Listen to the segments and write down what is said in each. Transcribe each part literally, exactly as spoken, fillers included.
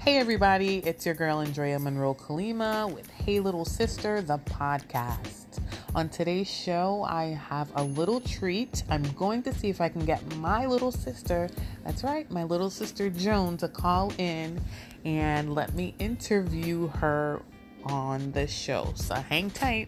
Hey everybody, it's your girl Andrea Monroe Kalima with Hey Little Sister, the podcast. On today's show, I have a little treat. I'm going to see if I can get my little sister, that's right, my little sister Joan, to call in and let me interview her on the show. So hang tight.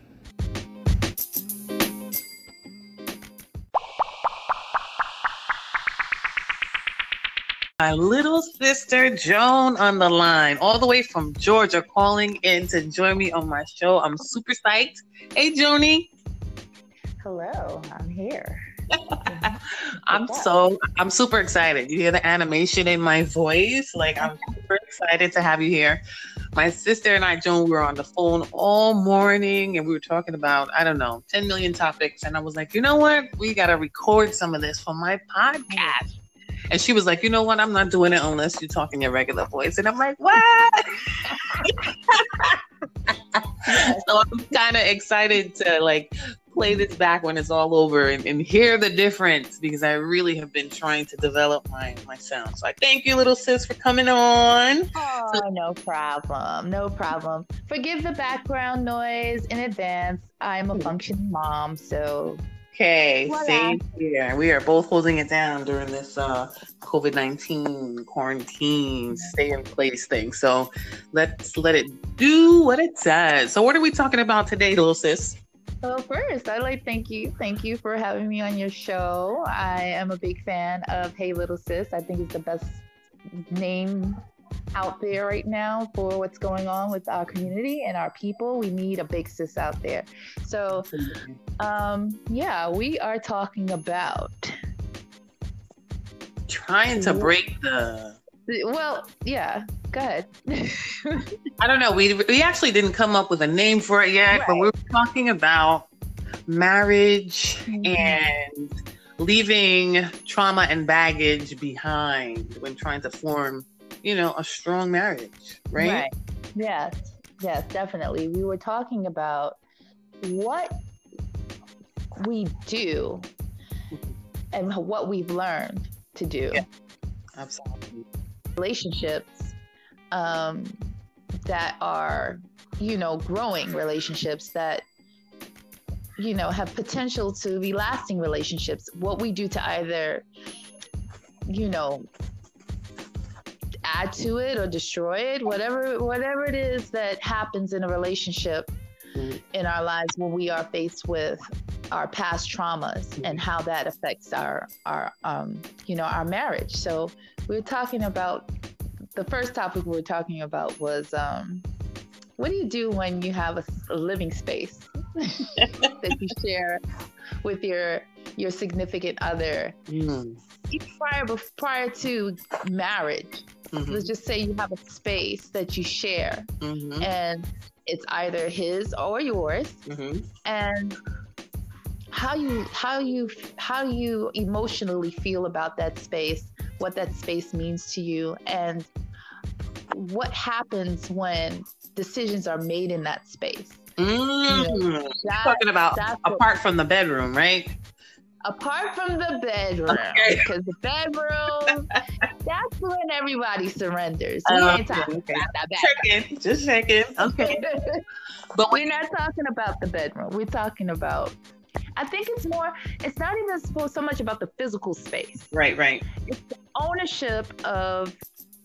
My little sister Joan on the line, all the way from Georgia, calling in to join me on my show. I'm super psyched. Hey, Joni. Hello, I'm here. I'm so, I'm super excited. You hear the animation in my voice? Like, I'm super excited to have you here. My sister and I, Joan, we were on the phone all morning and we were talking about, I don't know, ten million topics. And I was like, you know what? We got to record some of this for my podcast. And she was like, you know what? I'm not doing it unless you talk in your regular voice. And I'm like, what? So I'm kind of excited to like play this back when it's all over and, and hear the difference because I really have been trying to develop my, my sound. So I thank you, little sis, for coming on. Oh, so- no problem. No problem. Forgive the background noise in advance. I'm a functioning mom, so... Okay, same here. We are both holding it down during this uh, covid nineteen quarantine, stay in place thing. So let's let it do what it does. So what are we talking about today, little sis? Well, first, I'd like to thank you. Thank you for having me on your show. I am a big fan of Hey Little Sis. I think it's the best name out there right now for what's going on with our community and our people. We need a big sis out there. So, um, yeah, we are talking about trying to break the. Well, yeah, go ahead. I don't know. We we actually didn't come up with a name for it yet, right. But we're talking about marriage mm-hmm. and leaving trauma and baggage behind when trying to form, you know, a strong marriage, right? Right. Yes. Yes, definitely. We were talking about what we do and what we've learned to do. Yeah, absolutely. Relationships um, that are, you know, growing relationships that, you know, have potential to be lasting relationships. What we do to either, you know, add to it or destroy it, whatever whatever it is that happens in a relationship mm-hmm. in our lives when we are faced with our past traumas mm-hmm. and how that affects our our um you know our marriage. So we were talking about the first topic we were talking about was um what do you do when you have a, a living space that you share with your your significant other mm. prior prior to marriage. Mm-hmm. Let's just say you have a space that you share mm-hmm. and it's either his or yours mm-hmm. and how you how you how you emotionally feel about that space, what that space means to you, and what happens when decisions are made in that space. Mm-hmm. You know, that, talking about apart what, from the bedroom, right? Apart from the bedroom, okay. Because the bedroom, that's when everybody surrenders. We uh, ain't talking okay. about that bedroom. Checking, just checking. Okay. But we're not talking about the bedroom. We're talking about, I think it's more, it's not even supposed so much about the physical space. Right, right. It's the ownership of,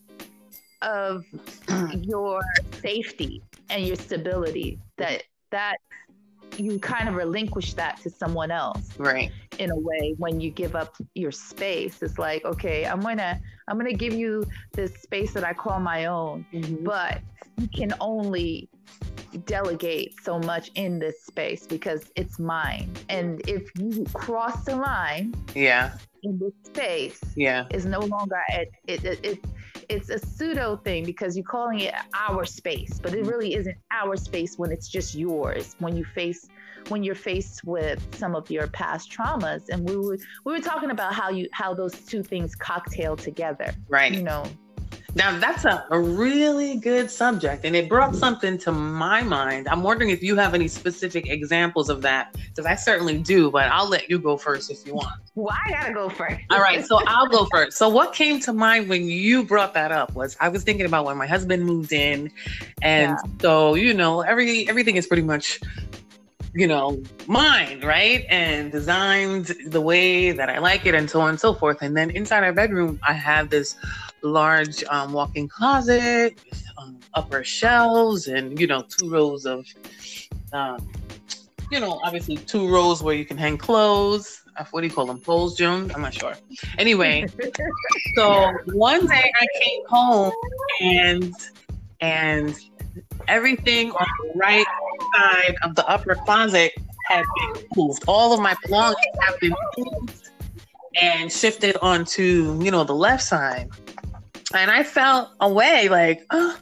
of your safety and your stability that, that, you kind of relinquish that to someone else, right? In a way, when you give up your space, it's like, okay, I'm gonna, I'm gonna give you this space that I call my own, mm-hmm. but you can only delegate so much in this space because it's mine. And if you cross the line, yeah, in this space, yeah, is no longer it, it, it, it it's a pseudo thing because you're calling it our space, but it really isn't our space when it's just yours. When you face, when you're faced with some of your past traumas, and we were we were talking about how you how those two things cocktail together, right? You know, Now that's a, a really good subject, and it brought something to my mind. I'm wondering if you have any specific examples of that, because I certainly do, but I'll let you go first if you want. Why I gotta go first? All right, so I'll go first. So what came to mind when you brought that up was I was thinking about when my husband moved in, and yeah. so you know every everything is pretty much, you know, mine, right? And designed the way that I like it and so on and so forth. And then inside our bedroom, I have this large um, walk-in closet with um, upper shelves and, you know, two rows of, um, you know, obviously two rows where you can hang clothes. What do you call them? Poles, Jones? I'm not sure. Anyway, so one day I came home and, and everything on the right side of the upper closet had been moved. All of my belongings have been moved and shifted onto, you know, the left side. And I felt away like, oh,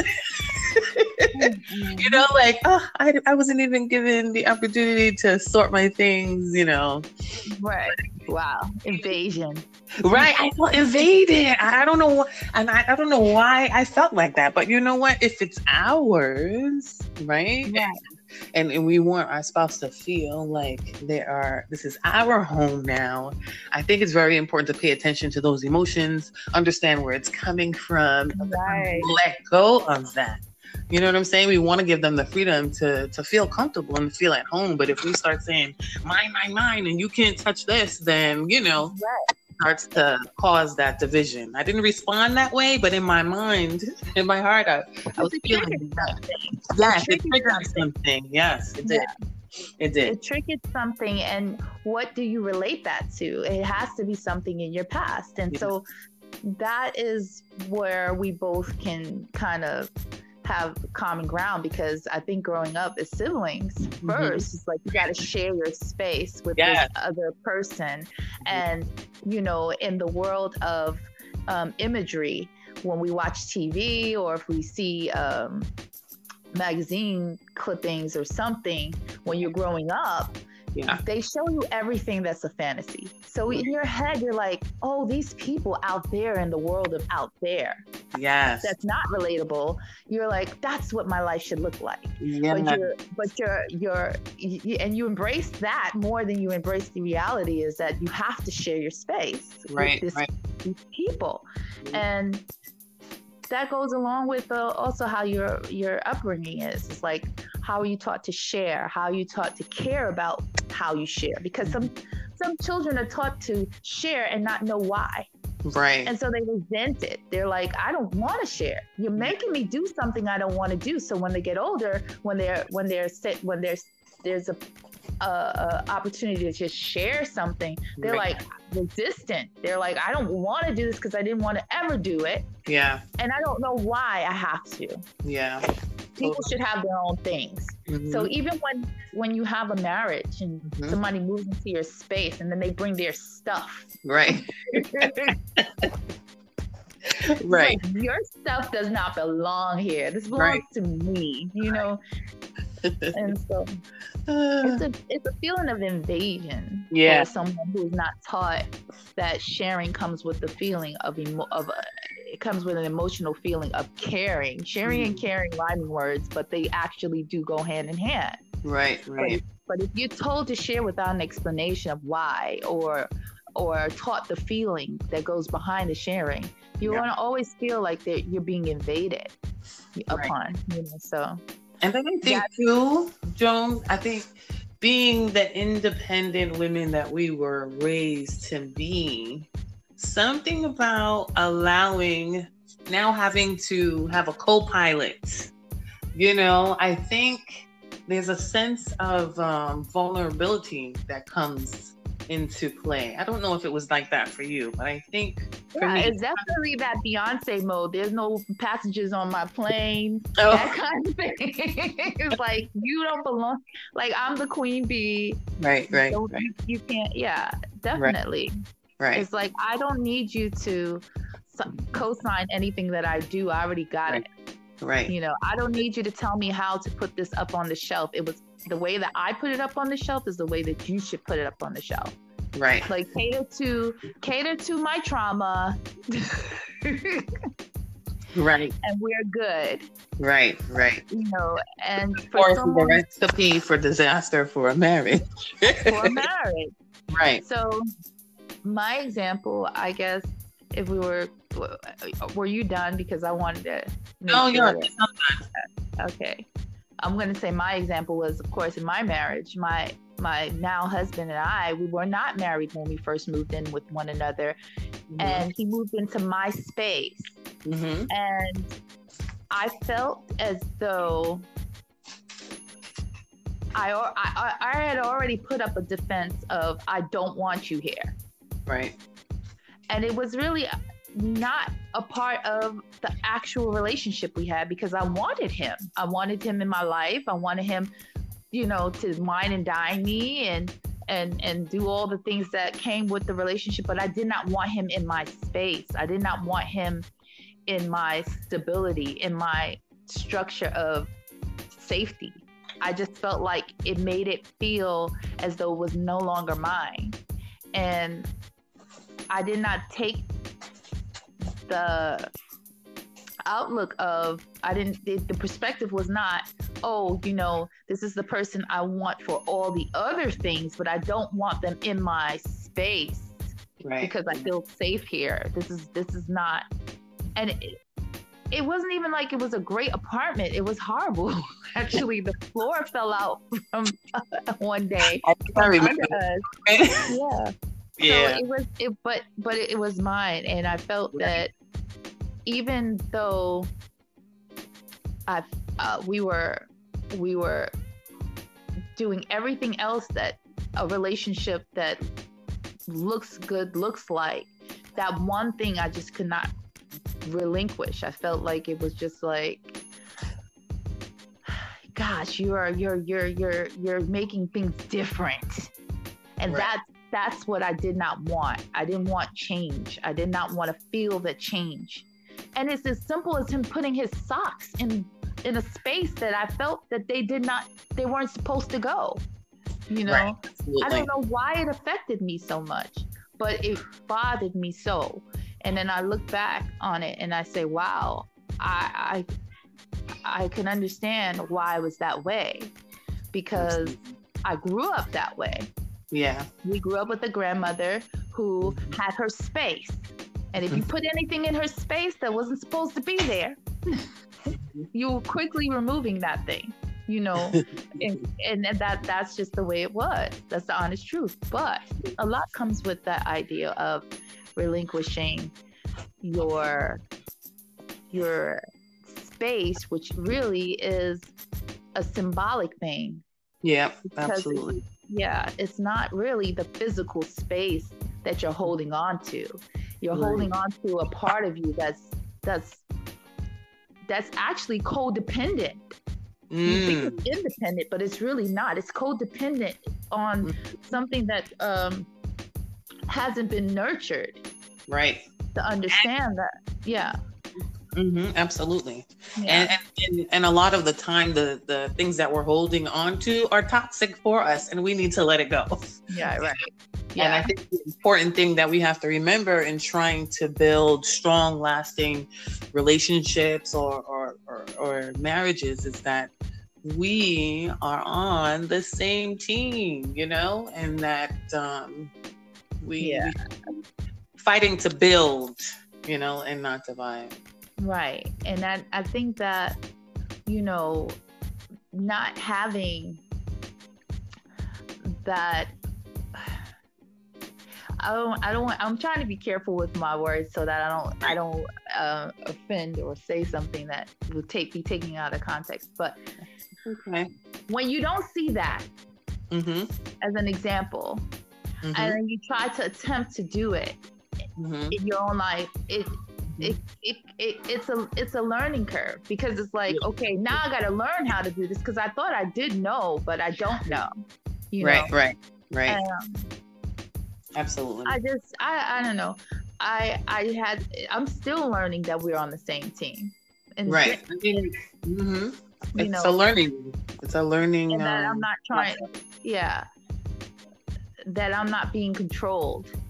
you know, like, oh, I, I wasn't even given the opportunity to sort my things, you know. Right. Wow. Invasion. Right. I felt invaded. I don't know what, and I, I don't know why I felt like that. But you know what? If it's ours, right? Yeah. And, and we want our spouse to feel like they are, this is our home now. I think it's very important to pay attention to those emotions, understand where it's coming from, right. let go of that. You know what I'm saying? We want to give them the freedom to, to feel comfortable and feel at home. But if we start saying, mine, mine, mine, and you can't touch this, then, you know, right. starts to cause that division. I didn't respond that way, but in my mind, in my heart, I, I was feeling that. Yes, it triggered something. Yes, it did. Yeah. It did. It triggered something. And what do you relate that to? It has to be something in your past. And yes. so that is where we both can kind of have common ground, because I think growing up as siblings mm-hmm. first, it's like you got to share your space with yes. this other person. Mm-hmm. And, you know, in the world of um, imagery, when we watch T V or if we see um, magazine clippings or something, when you're growing up, yeah. they show you everything that's a fantasy. So in your head, you're like, oh, these people out there in the world of out there. Yes. That's not relatable. You're like, that's what my life should look like. Yeah. But you're, but you're, you're, you, and you embrace that more than you embrace the reality is that you have to share your space right, with this, right. these people. Mm-hmm. And that goes along with uh, also how your your upbringing is. It's like, how are you taught to share? How are you taught to care about how you share? Because some some children are taught to share and not know why. Right. And so they resent it. They're like, I don't want to share. You're making me do something I don't want to do. So when they get older, when they're when they're sit when there's there's a Uh, uh, opportunity to just share something, they're right. like resistant. They're like, I don't want to do this because I didn't want to ever do it. Yeah. And I don't know why I have to. Yeah. People totally. should have their own things. Mm-hmm. So even when when you have a marriage and mm-hmm. somebody moves into your space and then they bring their stuff. Right. Like, right. your stuff does not belong here. This belongs right. to me, you know? And so uh, it's a it's a feeling of invasion yeah. for someone who's not taught that sharing comes with the feeling of emo- of a, it comes with an emotional feeling of caring. Sharing mm. and caring rhyming words, but they actually do go hand in hand. Right, right. But, but if you're told to share without an explanation of why, or or taught the feeling that goes behind the sharing, you're yeah. gonna always feel like that you're being invaded right. upon. You know, so. And then I think yeah. too, Joan, I think being the independent women that we were raised to be, something about allowing, now having to have a co-pilot, you know, I think there's a sense of um, vulnerability that comes into play. I don't know if it was like that for you, but I think for yeah, me, it's definitely that Beyonce mode. There's no passengers on my plane, oh. that kind of thing. It's like, you don't belong. Like, I'm the queen bee. Right, right, you, right. You, you can't. Yeah, definitely. Right. right. It's like, I don't need you to co-sign anything that I do. I already got right. it. Right. You know, I don't need you to tell me how to put this up on the shelf. It was the way that I put it up on the shelf is the way that you should put it up on the shelf. Right. Like, cater to cater to my trauma. Right. And we're good. Right. Right. You know, and for Or the someone recipe for disaster for a marriage. for marriage. Right. So my example, I guess, if we were, were you done? Because I wanted to make Oh, sure. yeah. That, okay. I'm going to say my example was, of course, in my marriage, my my now husband and I, we were not married when we first moved in with one another. Mm-hmm. And he moved into my space. Mm-hmm. And I felt as though I, I, I had already put up a defense of, I don't want you here. Right. And it was really not a part of the actual relationship we had, because I wanted him. I wanted him in my life. I wanted him, you know, to wine and dine me and and and do all the things that came with the relationship. But I did not want him in my space. I did not want him in my stability, in my structure of safety. I just felt like it made it feel as though it was no longer mine. And I did not take the outlook of, I didn't, the, the perspective was not, oh, you know, this is the person I want for all the other things, but I don't want them in my space. Right. Because I feel safe here. This is, this is not, and it, it wasn't even like it was a great apartment. It was horrible. Actually, the floor fell out from uh, one day. I remember. Yeah. Yeah. So it was, it, but but it was mine, and I felt that even though I uh, we were we were doing everything else that a relationship that looks good looks like, that one thing I just could not relinquish. I felt like it was just like, gosh, you are you're you're you're you're making things different, and right. that's. That's what I did not want. I didn't want change. I did not want to feel the change. And it's as simple as him putting his socks in in a space that I felt that they did not, they weren't supposed to go. You know, right. I don't know why it affected me so much, but it bothered me so. And then I look back on it and I say, wow, I I, I can understand why I was that way, because I grew up that way. Yeah. We grew up with a grandmother who had her space. And if you put anything in her space that wasn't supposed to be there, you were quickly removing that thing, you know, and, and that that's just the way it was. That's the honest truth. But a lot comes with that idea of relinquishing your, your space, which really is a symbolic thing. Yeah, absolutely. Yeah, it's not really the physical space that you're holding on to. You're right. holding on to a part of you that's that's that's actually codependent. Mm. You think it's independent, but it's really not. It's codependent on mm. something that um, hasn't been nurtured. Right. To understand that. Yeah. Mm-hmm, absolutely. Yeah. And, and and a lot of the time, the, the things that we're holding on to are toxic for us, and we need to let it go. Yeah, right. Yeah. And I think the important thing that we have to remember in trying to build strong, lasting relationships or, or, or, or marriages is that we are on the same team, you know, and that um, we, yeah. we fighting to build, you know, and not divide. Right. And I, I think that, you know, not having that, I don't, I don't want, I'm trying to be careful with my words so that I don't, I don't uh, offend or say something that will take, be taken out of context. But okay. when you don't see that mm-hmm. as an example, mm-hmm. and then you try to attempt to do it mm-hmm. in your own life, it, It, it it it's a it's a learning curve, because it's like, okay, now I got to learn how to do this, because I thought I did know, but I don't know. You right, know? right, right, right. Um, Absolutely. I just I I don't know. I I had I'm still learning that we're on the same team. And right. I mean, mm-hmm. It's know, a learning. It's a learning. And that um, I'm not trying. Yeah. That I'm not being controlled.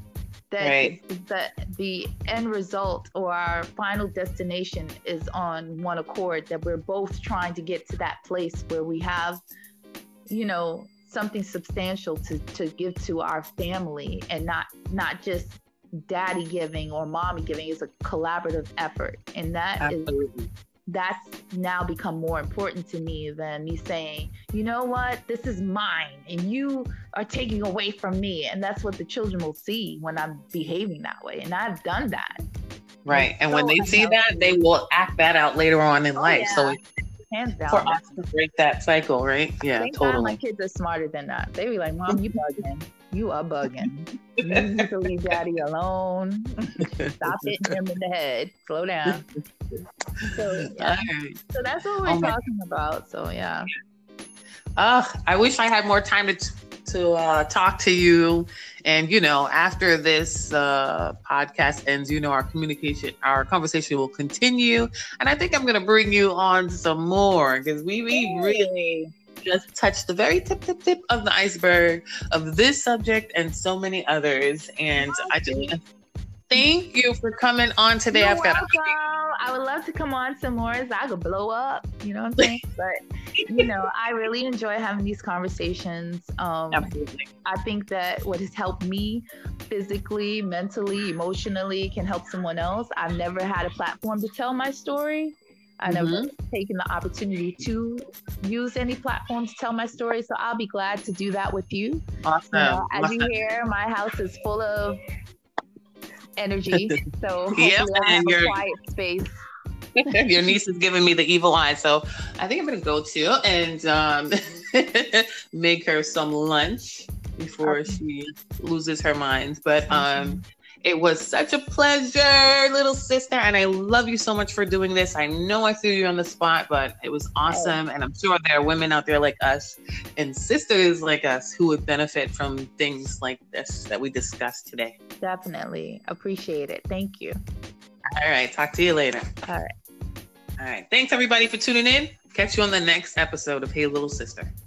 that right. the, the end result or our final destination is on one accord, that we're both trying to get to that place where we have, you know, something substantial to, to give to our family, and not not just daddy giving or mommy giving. Is a collaborative effort, and that Absolutely. is that's now become more important to me than me saying, you know what, this is mine and you are taking away from me. And that's what the children will see when I'm behaving that way. And I've done that. Right. It's and so when they see unhealthy. that, they will act that out later on in Oh, life. yeah. So it's hands down, for us to break that cycle, right? Yeah, Thank totally. God my kids are smarter than that. They be like, Mom, you bugging. You are bugging. You need to leave daddy alone. Stop hitting him in the head. Slow down. So, yeah. Right. So that's what we're oh talking about. So, yeah. Uh, I wish I had more time to to uh, talk to you. And, you know, after this uh, podcast ends, you know, our communication, our conversation will continue. And I think I'm going to bring you on some more, because we, we really just touched the very tip, tip, tip of the iceberg of this subject and so many others. And I just want to thank you for coming on today. You're I've got welcome. I would love to come on some more so I could blow up. You know what I'm saying? But, you know, I really enjoy having these conversations. Um, Absolutely. I think that what has helped me physically, mentally, emotionally can help someone else. I've never had a platform to tell my story. I've mm-hmm. never taken the opportunity to use any platform to tell my story. So I'll be glad to do that with you. Awesome. You know, as awesome. you hear, my house is full of energy. So hopefully yep, I have a quiet space. Your niece is giving me the evil eye. So I think I'm going to go to and um, make her some lunch before okay. she loses her mind. But um, it was such a pleasure, little sister. And I love you so much for doing this. I know I threw you on the spot, but it was awesome. Oh. And I'm sure there are women out there like us and sisters like us who would benefit from things like this that we discussed today. Definitely. Appreciate it. Thank you. All right. Talk to you later. All right. All right. Thanks, everybody, for tuning in. Catch you on the next episode of Hey Little Sister.